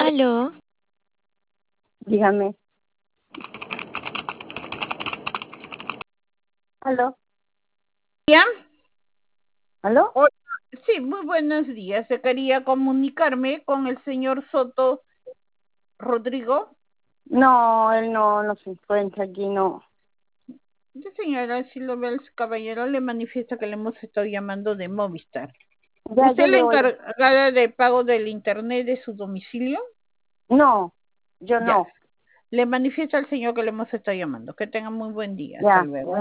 Aló, Dígame. ¿Aló? ¿Ya? ¿Aló? Hola. Sí, muy buenos días. Se quería comunicarme con el señor Soto Rodrigo. No, él no se encuentra aquí, no. Sí, señora, si lo ve el caballero, le manifiesta que le hemos estado llamando de Movistar. Ya, ¿Usted yo es la le voy. encargada de pago del internet de su domicilio? No, yo Ya. no. Le manifiesta al señor que le hemos estado llamando. Que tenga muy buen día. Hasta Ya. luego.